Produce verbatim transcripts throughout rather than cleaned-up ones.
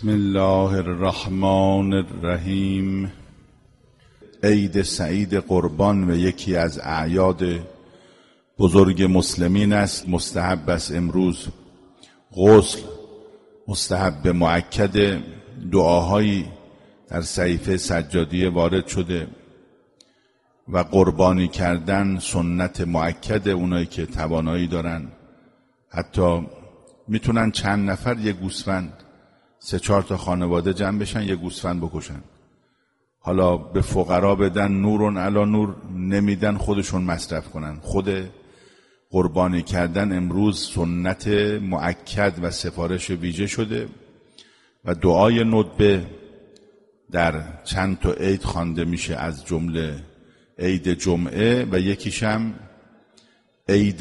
بسم الله الرحمن الرحیم. عید سعید قربان و یکی از اعیاد بزرگ مسلمین است. مستحب است امروز غسل، مستحب مؤکد، دعاهایی در صحیفه سجادیه وارد شده و قربانی کردن سنت مؤکد. اونایی که توانایی دارن حتی میتونن چند نفر یه گوسفند، سه چهار تا خانواده جمع بشن یه گوسفند بکشن. حالا به فقرا بدن، نورون علی نور، نمیدن خودشون مصرف کنن. خود قربانی کردن امروز سنت مؤکد و سفارش ویژه شده و دعای ندبه در چند تا عید خوانده میشه، از جمله عید جمعه و یکیشم عید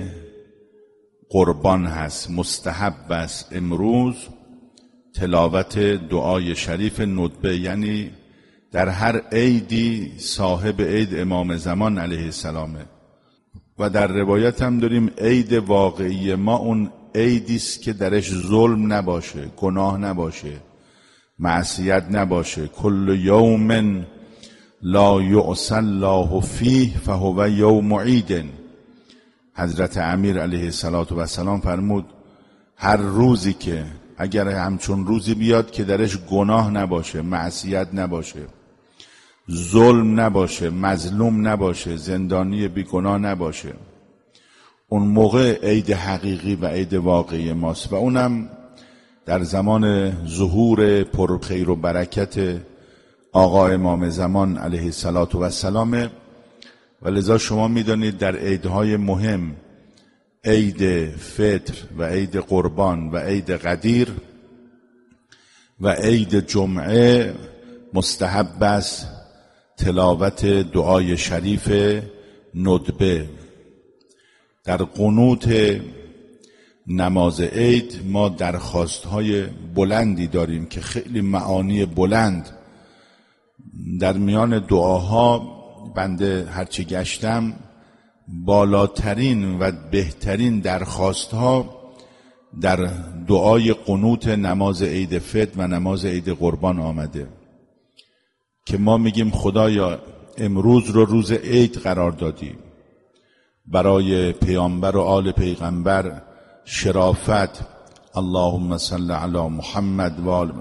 قربان هست. مستحب است امروز تلاوت دعای شریف ندبه، یعنی در هر عیدی صاحب عید امام زمان علیه السلامه. و در روایت هم داریم عید واقعی ما اون عیدی است که درش ظلم نباشه، گناه نباشه، معصیت نباشه. کل یوم لا یعصی الله فیه فهو یوم عید. حضرت امیر علیه السلام فرمود هر روزی که اگر همچون روزی بیاد که درش گناه نباشه، معصیت نباشه، ظلم نباشه، مظلوم نباشه، زندانی بی گناه نباشه، اون موقع عید حقیقی و عید واقعی ماست. و اونم در زمان ظهور پرخیر و برکت آقا امام زمان علیه السلام. و لذا شما میدانید در عیدهای مهم، عید فطر و عید قربان و عید قدیر و عید جمعه، مستحب است تلاوت دعای شریف ندبه. در قنوت نماز عید ما درخواست‌های بلندی داریم که خیلی معانی بلند. در میان دعاها بنده هرچی گشتم بالاترین و بهترین درخواست‌ها در دعای قنوت نماز عید فطر و نماز عید قربان آمده که ما میگیم خدایا امروز رو روز عید قرار دادی، برای پیامبر و آل پیغمبر شرافت. اللهم صل علی محمد و آل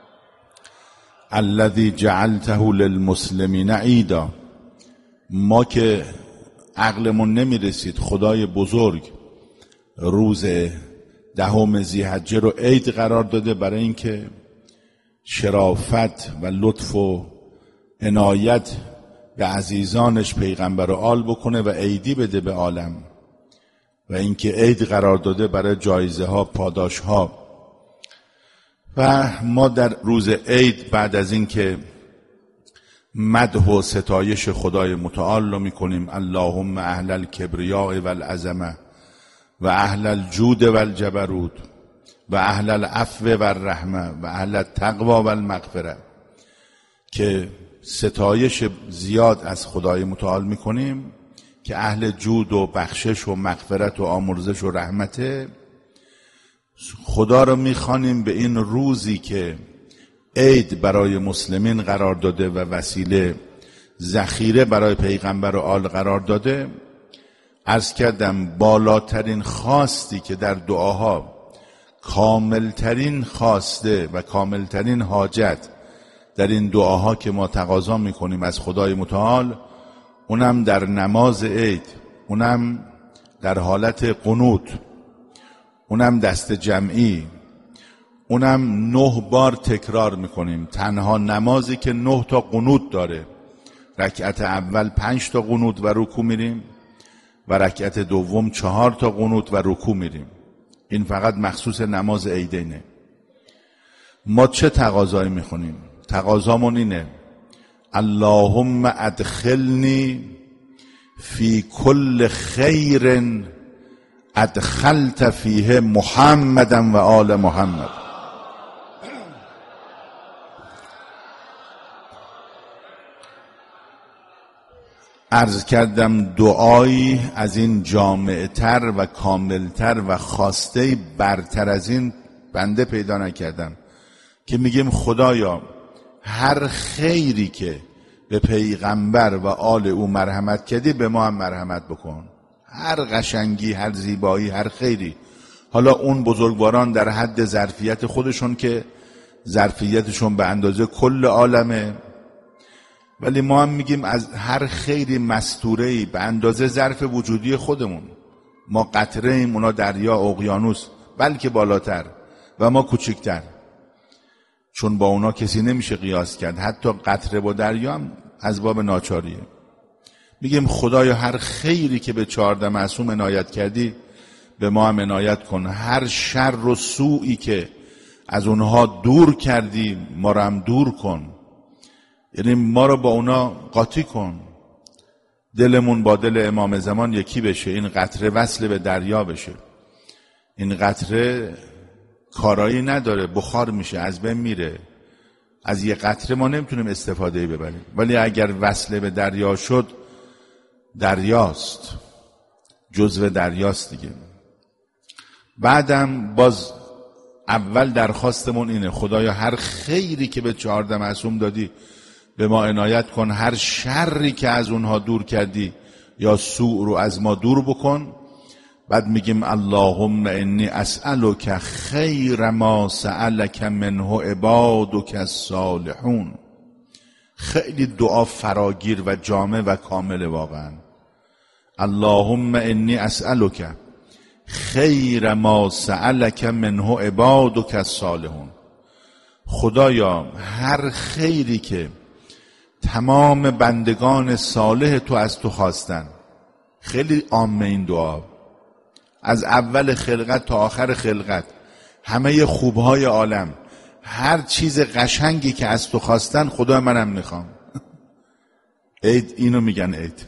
الذی جعلته للمسلمین عیدا. ما که عقلمون نمیرسید خدای بزرگ روز دهم ذی‌حجه رو عید قرار داده برای اینکه شرافت و لطف و عنایت به عزیزانش پیغمبر و آل بکنه و عیدی بده به عالم، و اینکه عید قرار داده برای جایزه ها، پاداش ها. و ما در روز عید بعد از اینکه مدح و ستایش خدای متعال رو میکنیم، اللهم اهل الکبریاء والعظمه و اهل الجود والجبروت و اهل العفو والرحمه و اهل التقوی والمغفره، که ستایش زیاد از خدای متعال میکنیم که اهل جود و بخشش و مغفرت و آمرزش و رحمته. خدا رو میخوانیم به این روزی که عید برای مسلمین قرار داده و وسیله ذخیره برای پیغمبر و آل قرار داده. عرض کردم بالاترین خواستی که در دعاها، کاملترین خواسته و کاملترین حاجت در این دعاها که ما تقاضا میکنیم از خدای متعال، اونم در نماز عید، اونم در حالت قنوت، اونم دست جمعی، اونم نه بار تکرار میکنیم. تنها نمازی که نه تا قنوت داره. رکعت اول پنج تا قنوت و رکوع میریم و رکعت دوم چهار تا قنوت و رکوع میریم. این فقط مخصوص نماز عیدینه. ما چه تقاضایی میخونیم؟ تقاضامون اینه: اللهم ادخلنی فی کل خیر ادخلت فیه محمدا و آل محمد. عرض کردم دعایی از این جامعتر و کاملتر و خواسته برتر از این بنده پیدا نکردم که میگیم خدایا هر خیری که به پیغمبر و آل او مرحمت کردی به ما هم مرحمت بکن. هر قشنگی، هر زیبایی، هر خیری. حالا اون بزرگواران در حد ظرفیت خودشون که ظرفیتشون به اندازه کل عالمه، ولی ما هم میگیم از هر خیری مستوره‌ای به اندازه ظرف وجودی خودمون. ما قطره ایم، اونا دریا، اقیانوس، بلکه بالاتر و ما کوچکتر، چون با اونا کسی نمیشه قیاس کرد. حتی قطره با دریا هم از باب ناچاریه. میگیم خدایا هر خیری که به چهارده معصوم عنایت کردی به ما هم عنایت کن. هر شر و سوئی که از اونها دور کردی ما رو هم دور کن، یعنی ما رو با اونا قاطی کن. دلمون با دل امام زمان یکی بشه، این قطره وصل به دریا بشه. این قطره کارایی نداره، بخار میشه، از بین میره. از یه قطره ما نمیتونیم استفاده ببریم، ولی اگر وصل به دریا شد دریاست، جزو دریاست دیگه. بعدم باز اول درخواستمون اینه خدایا هر خیری که به چهارده معصوم دادی به ما عنایت کن، هر شری که از اونها دور کردی یا سوء رو از ما دور بکن. بعد میگیم اللهم انی اسألک خیر ما سألک منه عبادک الصالحون. خیلی دعا فراگیر و جامع و کامل واقعا. اللهم انی اسألک خیر ما سألک منه عبادک الصالحون. خدایا هر خیری که تمام بندگان صالح تو از تو خواستن. خیلی عامه این دعا، از اول خلقت تا آخر خلقت، همه خوبهای عالم، هر چیز قشنگی که از تو خواستن خدا منم میخوام. عید اینو میگن عید.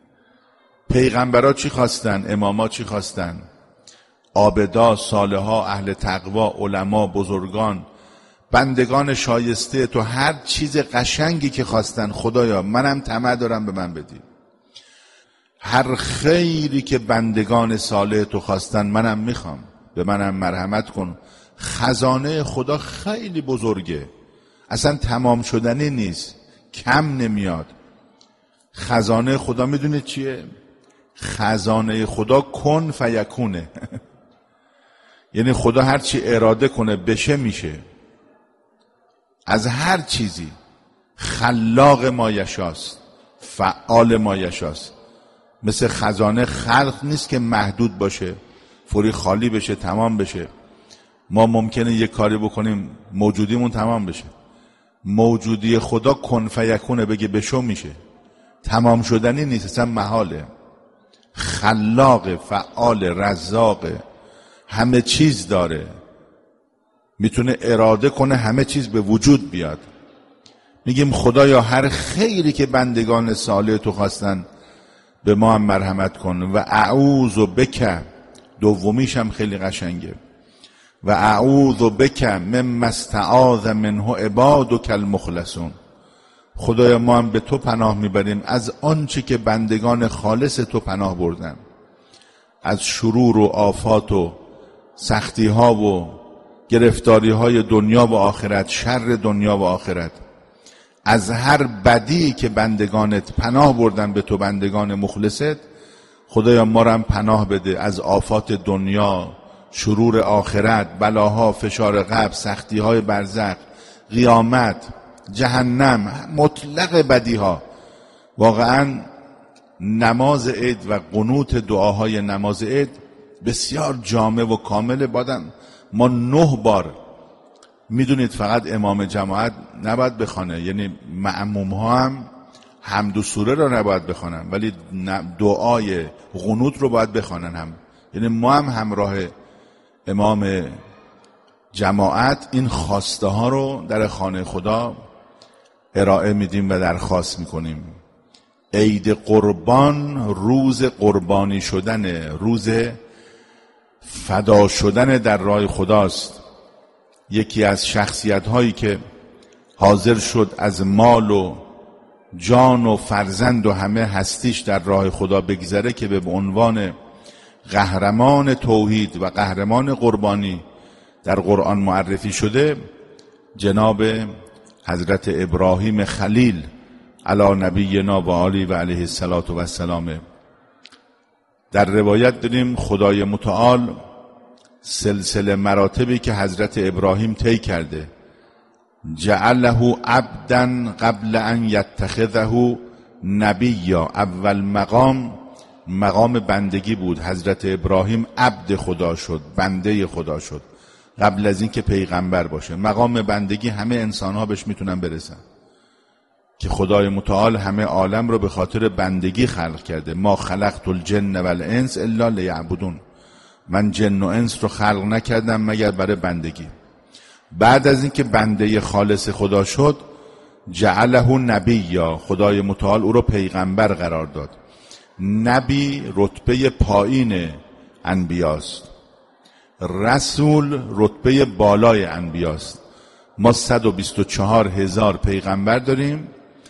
پیغمبرها چی خواستن؟ اماما چی خواستن؟ عابدا، صالحا، اهل تقوا، علما، بزرگان، بندگان شایسته تو هر چیز قشنگی که خواستن خدایا منم طمع دارم به من بدی. هر خیری که بندگان صالح تو خواستن منم میخوام، به منم مرحمت کن. خزانه خدا خیلی بزرگه، اصلا تمام شدنی نیست، کم نمیاد. خزانه خدا میدونه چیه؟ خزانه خدا کن فیکونه. یعنی خدا هر چی اراده کنه بشه میشه، از هر چیزی. خلاق ما یشاست، فعال ما یشاست. مثل خزانه خلق نیست که محدود باشه، فوری خالی بشه، تمام بشه. ما ممکنه یک کاری بکنیم موجودیمون تمام بشه. موجودی خدا کن فیکونه، بگه بشو میشه، تمام شدنی نیست، اصلا محاله. خلاق، فعال، رزاق، همه چیز داره، میتونه اراده کنه همه چیز به وجود بیاد. میگیم خدایا هر خیری که بندگان صالح تو خواستن به ما هم مرحمت کن. و اعوذ بک، دومیش هم خیلی قشنگه، و اعوذ بک مما استعاذ منه عبادک المخلصون. خدایا ما هم به تو پناه میبریم از آنچه که بندگان خالص تو پناه بردن، از شرور و آفات و سختی ها و گرفتاری های دنیا و آخرت، شر دنیا و آخرت. از هر بدی که بندگانت پناه بردن به تو، بندگان مخلصت، خدایا ما رو هم پناه بده از آفات دنیا، شرور آخرت، بلاها، فشار قبر، سختی های برزخ، قیامت، جهنم، مطلق بدی ها. واقعا نماز عید و قنوت دعاهای نماز عید بسیار جامع و کامل. بادم ما نه بار، میدونید فقط امام جماعت نباید بخونه، یعنی مأموم ها هم حمد و سوره رو نباید بخونن، ولی دعای قنوت رو باید بخونن هم. یعنی ما هم همراه امام جماعت این خواسته ها رو در خانه خدا ارائه میدیم و درخواست میکنیم. عید قربان روز قربانی شدن، روز فدا شدن در راه خداست. یکی از شخصیت هایی که حاضر شد از مال و جان و فرزند و همه هستیش در راه خدا بگذره که به عنوان قهرمان توحید و قهرمان قربانی در قرآن معرفی شده، جناب حضرت ابراهیم خلیل علی نبینا و آله و علیه الصلاة و السلام. در روایت داریم خدای متعال سلسله مراتبی که حضرت ابراهیم طی کرده، جعله عبدا قبل ان یتخذه نبیا. اول مقام مقام بندگی بود. حضرت ابراهیم عبد خدا شد، بنده خدا شد قبل از این که پیغمبر باشه. مقام بندگی همه انسان ها بهش میتونن برسن که خدای متعال همه عالم رو به خاطر بندگی خلق کرده. ما خلقت الجن والانس الا لیعبدون. من جن و انس رو خلق نکردم مگر برای بندگی. بعد از اینکه بنده خالص خدا شد، جعله نبیا، خدای متعال او رو پیغمبر قرار داد. نبی رتبه پایین انبیاست، رسول رتبه بالای انبیاست. ما صد و بیست و چهار هزار پیغمبر داریم.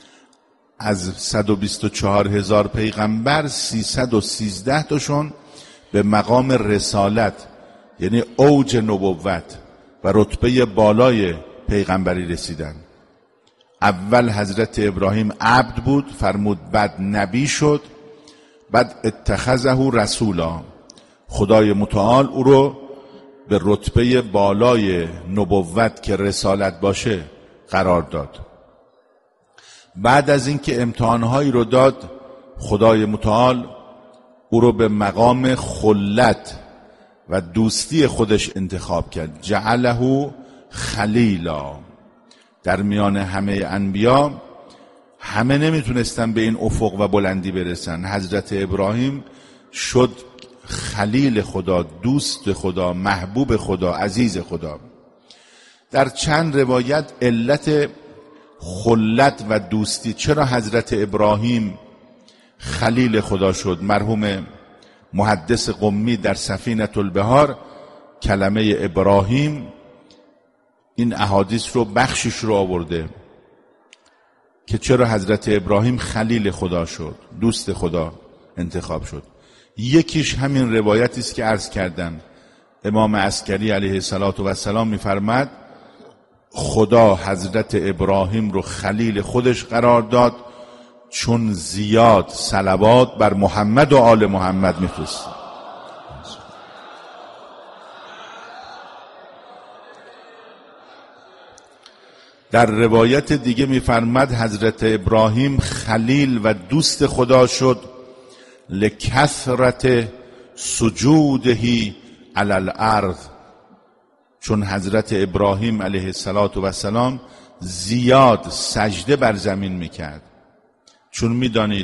از صد و بیست و چهار هزار پیغمبر سیصد و سیزده تاشون به مقام رسالت یعنی اوج نبوت و رتبه بالای پیغمبری رسیدن. اول حضرت ابراهیم عبد بود، فرمود بعد نبی شد، بعد اتخذه رسولا، خدای متعال او رو به رتبه بالای نبوت که رسالت باشه قرار داد. بعد از اینکه امتحانهایی رو داد، خدای متعال او رو به مقام خلت و دوستی خودش انتخاب کرد. جعله خلیلا. در میان همه انبیا همه نمیتونستن به این افق و بلندی برسن. حضرت ابراهیم شد خلیل خدا، دوست خدا، محبوب خدا، عزیز خدا. در چند روایت علت خلت و دوستی، چرا حضرت ابراهیم خلیل خدا شد، مرحوم محدث قمی در سفینة البحار کلمه ابراهیم این احادیث رو بخشش رو آورده که چرا حضرت ابراهیم خلیل خدا شد، دوست خدا انتخاب شد. یکیش همین روایتی است که عرض کردم. امام عسکری علیه الصلاة و السلام می‌فرماد خدا حضرت ابراهیم رو خلیل خودش قرار داد چون زیاد صلوات بر محمد و آل محمد می‌فرسته. در روایت دیگه می‌فرماد حضرت ابراهیم خلیل و دوست خدا شد لکثرت سجوده علی الارض، چون حضرت ابراهیم علیه الصلاة و السلام زیاد سجده بر زمین میکرد. چون میدانید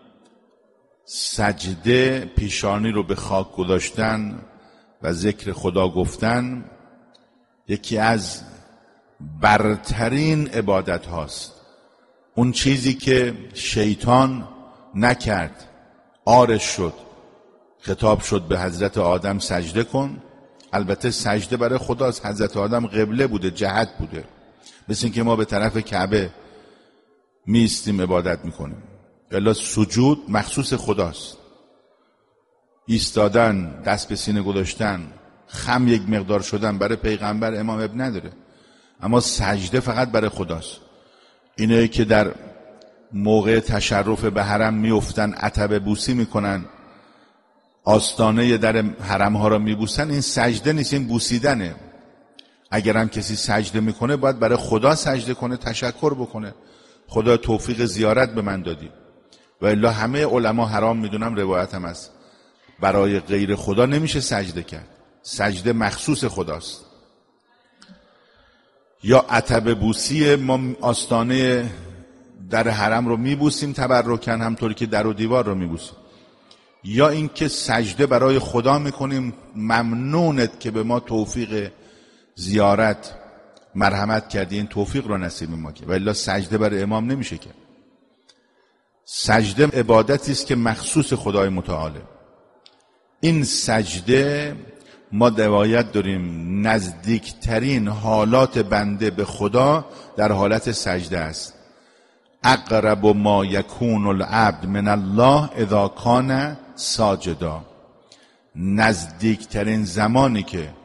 سجده پیشانی رو به خاک گذاشتن و ذکر خدا گفتن یکی از برترین عبادت هاست. اون چیزی که شیطان نکرد، عارض شد، خطاب شد به حضرت آدم سجده کن. البته سجده برای خداست، حضرت آدم قبله بوده، جهت بوده، مثل اینکه ما به طرف کعبه میستیم عبادت میکنیم. الا سجود مخصوص خداست. ایستادن، دست به سینه گذاشتن، خم یک مقدار شدن برای پیغمبر امام اب نداره، اما سجده فقط برای خداست. اینه که در موقع تشرف به حرم میافتن، عتبه بوسی میکنن، آستانه در حرم ها را میبوسن، این سجده نیست، این بوسیدنه. اگر هم کسی سجده میکنه باید برای خدا سجده کنه، تشکر بکنه، خدا توفیق زیارت به من دادی. و الا همه علما حرام میدونم، روایت هم هست، برای غیر خدا نمیشه سجده کرد، سجده مخصوص خداست. یا عتبه بوسی، ما آستانه در حرم رو میبوسیم تبرکن، همطوری که در و دیوار رو میبوسیم. یا اینکه سجده برای خدا میکنیم، ممنونت که به ما توفیق زیارت مرحمت کردی، این توفیق رو نصیب ما کرد. و الا سجده برای امام نمیشه کرد. سجده عبادتی است که مخصوص خدای متعاله. این سجده ما روایت داریم نزدیکترین حالات بنده به خدا در حالت سجده است. اقرب ما یکون العبد من الله اذا کان ساجدا. نزدیکترین زمانی که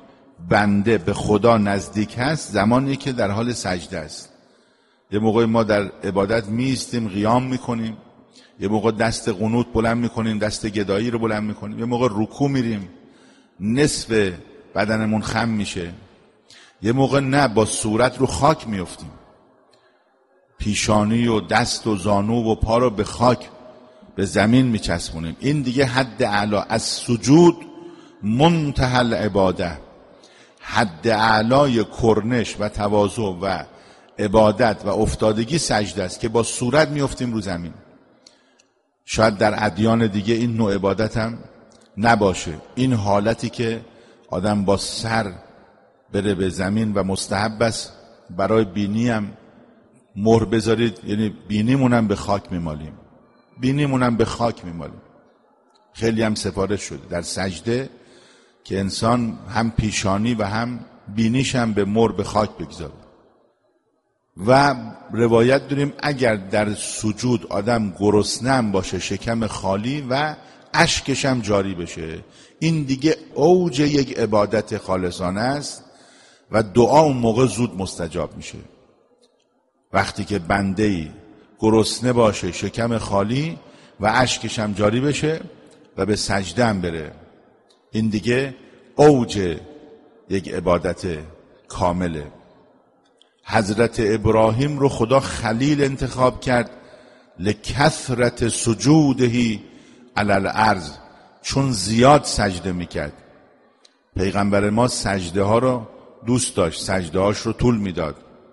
بنده به خدا نزدیک هست زمانی که در حال سجده است. یه موقع ما در عبادت میستیم قیام میکنیم، یه موقع دست قنوت بلند میکنیم، دست گدایی رو بلند میکنیم، یه موقع رکوع میریم نصف بدنمون خم میشه، یه موقع نه با صورت رو خاک میافتیم، پیشانی و دست و زانو و پا رو به خاک به زمین میچسبونیم. این دیگه حد اعلی از سجود منتهی العباده، حد اعلای کرنش و تواضع و عبادت و افتادگی سجده است که با صورت میافتیم رو زمین. شاید در ادیان دیگه این نوع عبادت هم نباشه، این حالتی که آدم با سر بره به زمین و مستحب است برای بینی هم مهر بذارید، یعنی بینیمونم به خاک میمالیم، بینیمونم به خاک میمالیم. خیلی هم سفارش شده در سجده که انسان هم پیشانی و هم بینیش هم به مهر به خاک بگذاره. و روایت داریم اگر در سجود آدم گرسنه هم باشه، شکم خالی و اشکش هم جاری بشه، این دیگه اوج یک عبادت خالصانه است و دعا اون موقع زود مستجاب میشه. وقتی که بنده‌ای گرسنه باشه، شکم خالی و اشکش هم جاری بشه و به سجده هم بره، این دیگه اوج یک عبادت کامله. حضرت ابراهیم رو خدا خلیل انتخاب کرد لکثرت سجودهی علی الارض، چون زیاد سجده میکرد. پیغمبر ما سجده ها رو دوست داشت، سجده هاش رو طول میداد.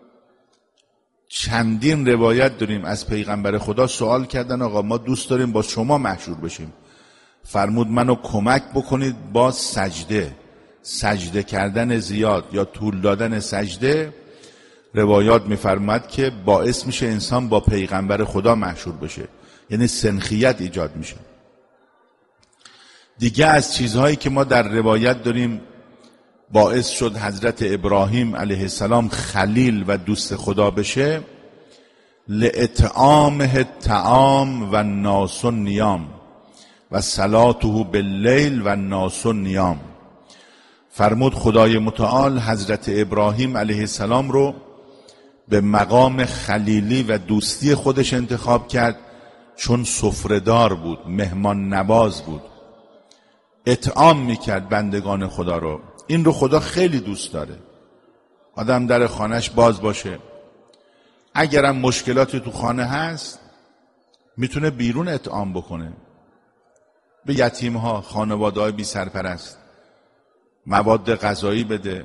چندین روایت داریم از پیغمبر خدا سوال کردن آقا ما دوست داریم با شما محشور بشیم، فرمود منو کمک بکنید با سجده. سجده کردن زیاد یا طول دادن سجده روایات میفرماد که باعث میشه انسان با پیغمبر خدا محشور بشه، یعنی سنخیت ایجاد میشه. دیگه از چیزهایی که ما در روایت داریم باعث شد حضرت ابراهیم علیه السلام خلیل و دوست خدا بشه، لإطعامه الطعام و الناس نیام و صلاته باللیل و الناس نیام. فرمود خدای متعال حضرت ابراهیم علیه السلام رو به مقام خلیلی و دوستی خودش انتخاب کرد، چون سفره‌دار بود، مهمان نواز بود، اطعام میکرد بندگان خدا رو. این رو خدا خیلی دوست داره، آدم در خانهش باز باشه. اگرم مشکلاتی تو خانه هست میتونه بیرون اطعام بکنه، به یتیمها، خانواده‌های بی سرپرست مواد غذایی بده،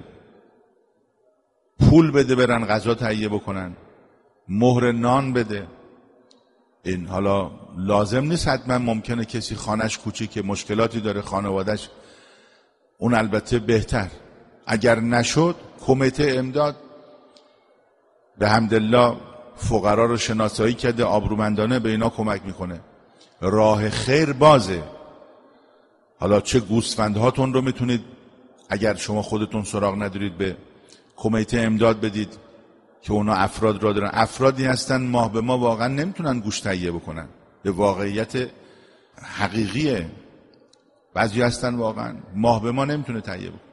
پول بده برن غذا تهیه بکنن، مهر نان بده. این حالا لازم نیست حتما، ممکنه کسی خانهش کوچیکه مشکلاتی داره خانوادهش، اون البته بهتر. اگر نشد کمیته امداد به حمدالله فقرا رو شناسایی کرده، آبرومندانه به اینا کمک میکنه. راه خیر بازه. حالا چه گوسفندهاتون رو میتونید اگر شما خودتون سراغ ندارید به کمیته امداد بدید که اونا افراد را دارن. افرادی هستن ماه به ماه واقعا نمیتونن گوشت تهیه بکنن، به واقعیت حقیقیه. بعضی هستن واقعا ماه به ماه نمیتونه تهیه بکنه.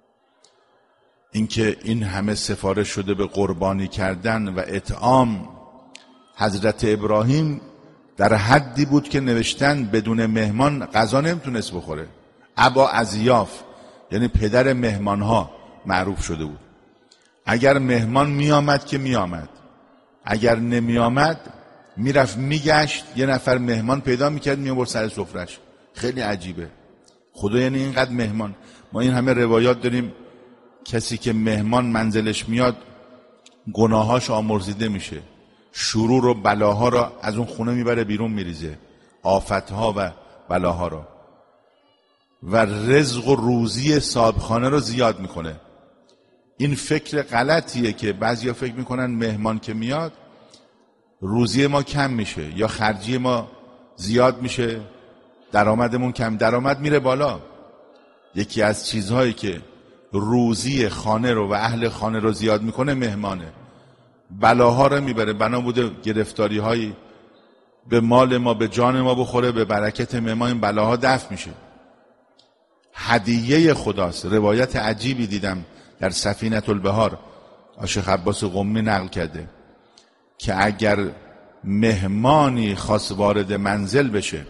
اینکه این همه سفارش شده به قربانی کردن و اطعام، حضرت ابراهیم در حدی بود که نوشتن بدون مهمان غذا نمیتونست بخوره. ابا اضیاف یعنی پدر مهمان ها معروف شده بود. اگر مهمان می آمد که می آمد، اگر نمی آمد میرفت میگشت، یه نفر مهمان پیدا میکرد میآورد سر سفرش. خیلی عجیبه خدا، یعنی اینقدر مهمان. ما این همه روایات داریم کسی که مهمان منزلش میاد گناهاش آمرزیده میشه، شرور و بلاها را از اون خونه میبره بیرون میریزه، آفتها و بلاها را، و رزق و روزی صاحبخانه رو زیاد میکنه. این فکر غلطیه که بعضیا فکر میکنن مهمان که میاد روزی ما کم میشه یا خرجی ما زیاد میشه، درآمدمون کم. درآمد میره بالا. یکی از چیزهایی که روزی خانه رو و اهل خانه رو زیاد میکنه مهمانه. بلاها رو میبره، بنا بوده گرفتاری هایی به مال ما به جان ما بخوره، به برکت مهمان این بلاها دفع میشه. هدیه خداست. روایت عجیبی دیدم در سفینة البحار شیخ عباس قمی نقل کرده که اگر مهمانی خواست وارد منزل بشه،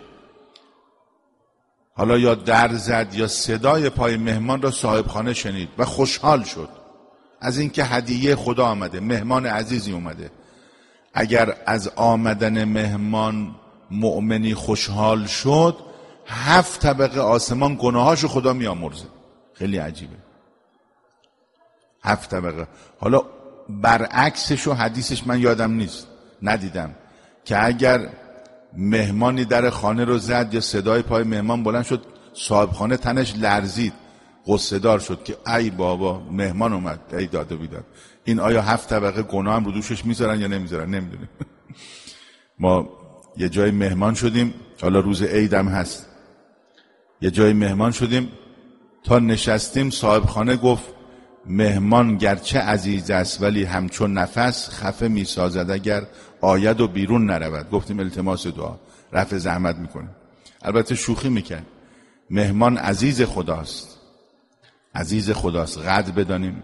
حالا یا در زد یا صدای پای مهمان را صاحب خانه شنید و خوشحال شد از اینکه هدیه خدا آمده، مهمان عزیزی اومده، اگر از آمدن مهمان مؤمنی خوشحال شد، هفت طبقه آسمان گناهاشو خدا میامرزه. خیلی عجیبه، هفت طبقه. حالا برعکسش و حدیثش من یادم نیست، ندیدم، که اگر مهمانی در خانه رو زد یا صدای پای مهمان بلند شد، صاحب خانه تنش لرزید، غصه دار شد که ای بابا مهمان اومد، ای داد و بیداد. این آیا هفت طبقه گناه هم رو دوشش میذارن یا نمیذارن نمیدونیم. ما یه جای مهمان شدیم، حالا روز عید هم هست، یه جای مهمان شدیم، تا نشستیم صاحب خانه گفت مهمان گرچه عزیز است ولی همچون نفس خفه میسازد اگر آید و بیرون نرود. گفتیم التماس دعا، رفع زحمت میکنه. البته شوخی میکرد، مهمان عزیز خداست، عزیز خداست، قدر بدانیم.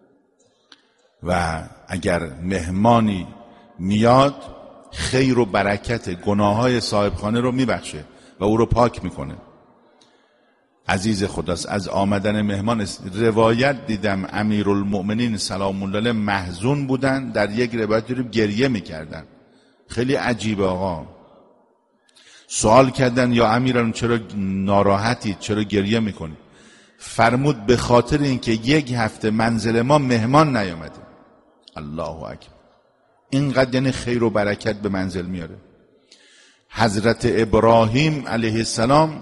و اگر مهمانی میاد خیر و برکت گناههای صاحب خانه رو میبخشه و او رو پاک میکنه. عزیز خداست. از آمدن مهمان روایت دیدم امیرالمؤمنین سلام الله علیه محزون بودن، در یک روایت دیدم گریه میکردن. خیلی عجیبه آقا. سوال کردن یا امیران چرا ناراحتید، چرا گریه میکنید؟ فرمود به خاطر اینکه یک هفته منزل ما مهمان نیامده. الله اکبر. اینقدر یعنی خیر و برکت به منزل میاره. حضرت ابراهیم علیه السلام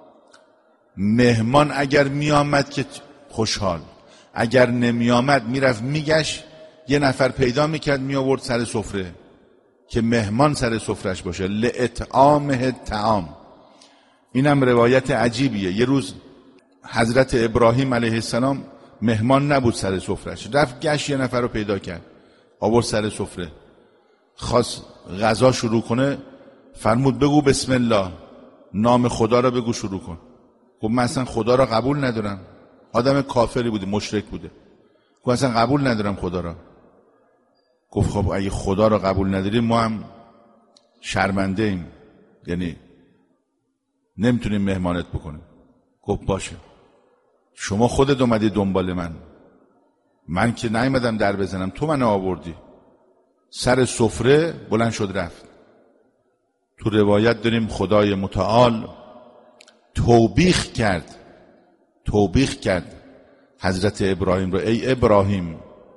مهمان اگر میامد که خوشحال، اگر نمیامد میرفت میگشت، یه نفر پیدا میکرد میآورد سر سفره که مهمان سر سفرش باشه. لإطعامه طعام. اینم روایت عجیبیه. یه روز حضرت ابراهیم علیه السلام مهمان نبود سر سفرش، رفت گشت یه نفر رو پیدا کرد آورد سر سفره، خواست غذا شروع کنه، فرمود بگو بسم الله، نام خدا رو بگو شروع کن. گفت من اصلا خدا را قبول ندارم. آدم کافری بوده، مشرک بوده. گفت اصلا قبول ندارم خدا را. گفت خب اگه خدا را قبول نداریم ما هم شرمنده ایم، یعنی نمیتونیم مهمانت بکنیم. گفت باشه، شما خودت اومدی دنبال من، من که نیومدم در بزنم، تو من آوردی. سر سفره بلند شد رفت. تو روایت داریم خدای متعال توبیخ کرد، توبیخ کرد حضرت ابراهیم رو. ای ابراهیم،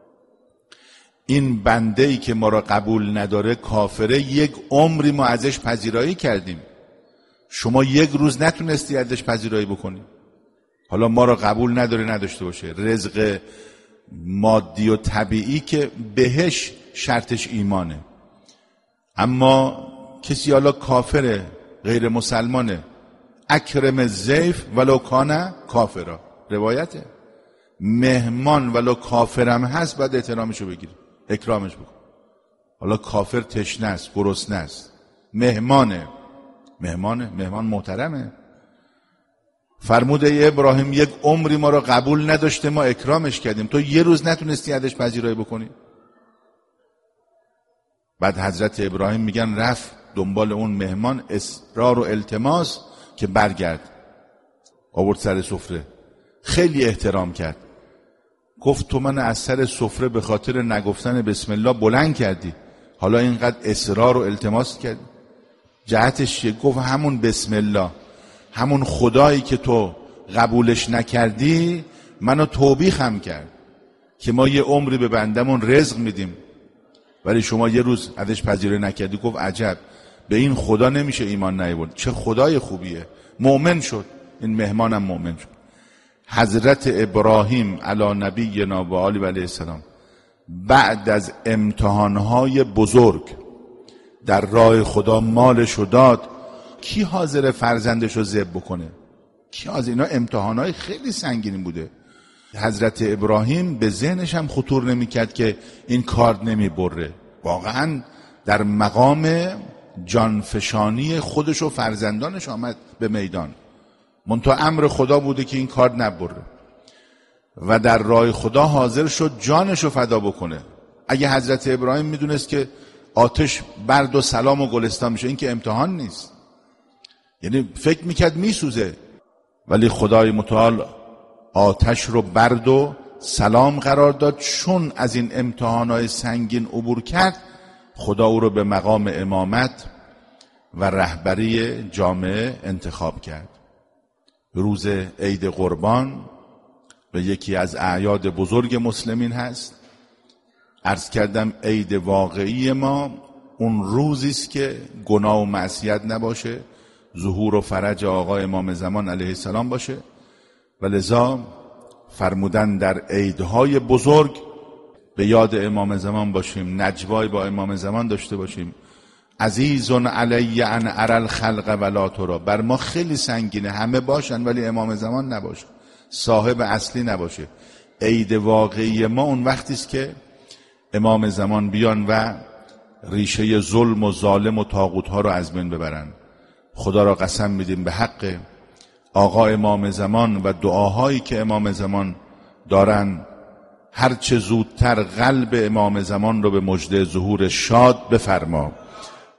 این بنده ای که ما را قبول نداره کافره، یک عمری ما ازش پذیرایی کردیم، شما یک روز نتونستی ازش پذیرایی بکنی. حالا ما را قبول نداره نداشته باشه، رزق مادی و طبیعی که بهش شرطش ایمانه. اما کسی حالا کافره، غیر مسلمانه، اکرم الضیف ولو کان کافرا. روایته مهمان ولو کافرم هست باید احترامشو بگیری، اکرامش بکن. حالا کافر تشنه است، گرسنه است، مهمانه، مهمانه، مهمان محترمه. فرمود ای ابراهیم یک عمری ما را قبول نداشته، ما اکرامش کردیم، تو یه روز نتونستی ازش پذیرایی بکنی. بعد حضرت ابراهیم میگن رفت دنبال اون مهمان، اصرار و التماس که برگرد، آورد سر سفره، خیلی احترام کرد. گفت تو من از سر سفره به خاطر نگفتن بسم الله بلند کردی، حالا اینقدر اصرار و التماس کردی، جهتش چیه؟ گفت همون بسم الله، همون خدایی که تو قبولش نکردی منو توبیخ هم کرد که ما یه عمری به بندمون رزق میدیم ولی شما یه روز ازش پذیرایی نکردی. گفت عجب، به این خدا نمیشه ایمان نیاورد، چه خدای خوبیه. مؤمن شد، این مهمانم مؤمن شد. حضرت ابراهیم علی نبینا و آله و علیه السلام بعد از امتحانهای بزرگ در راه خدا مالشو داد. کی حاضر فرزندشو ذبح بکنه؟ کی حاضر؟ اینا امتحانهای خیلی سنگینی بوده. حضرت ابراهیم به ذهنش هم خطور نمیکرد که این کار نمیبره. واقعا در مقام جانفشانی خودش و فرزندانش آمد به میدان، منتها امر خدا بوده که این کار نبره. و در راه خدا حاضر شد جانشو فدا بکنه. اگه حضرت ابراهیم میدونست که آتش برد و سلام و گلستان میشه، این که امتحان نیست، یعنی فکر میکرد میسوزه، ولی خدای متعال آتش رو برد و سلام قرار داد. چون از این امتحانات سنگین عبور کرد، خدا او رو به مقام امامت و رهبری جامعه انتخاب کرد. روز عید قربان و یکی از اعیاد بزرگ مسلمین هست. عرض کردم عید واقعی ما اون روزی است که گناه و معصیت نباشه، ظهور و فرج آقا امام زمان علیه السلام باشه، و لذا فرمودن در عیدهای بزرگ به یاد امام زمان باشیم، نجوای با امام زمان داشته باشیم. عزیزون علی ان اری الخلق ولا ترا، بر ما خیلی سنگینه همه باشن ولی امام زمان نباشه، صاحب اصلی نباشه. عید واقعی ما اون وقتی است که امام زمان بیان و ریشه ظلم و ظالم و طاغوت ها رو از بین ببرن. خدا را قسم میدیم به حق آقا امام زمان و دعاهایی که امام زمان دارن، هرچه زودتر قلب امام زمان رو به مژده ظهور شاد بفرما.